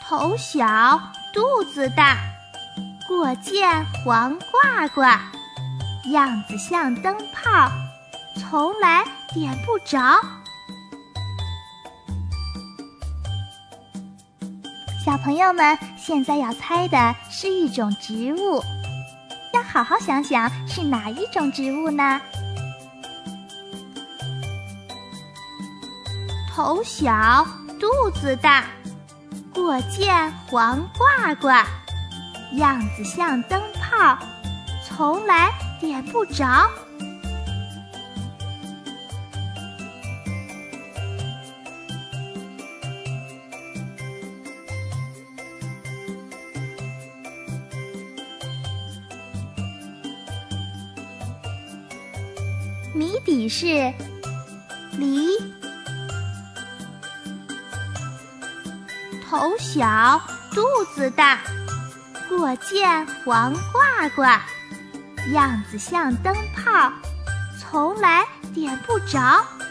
头小肚子大，过见黄瓜呱，样子像灯泡，从来点不着。小朋友们，现在要猜的是一种植物，要好好想想是哪一种植物呢？头小肚子大，过见黄瓜呱，样子像灯泡，从来点不着。谜底是梨，头小肚子大，过见黄瓜呱，样子像灯泡，从来点不着。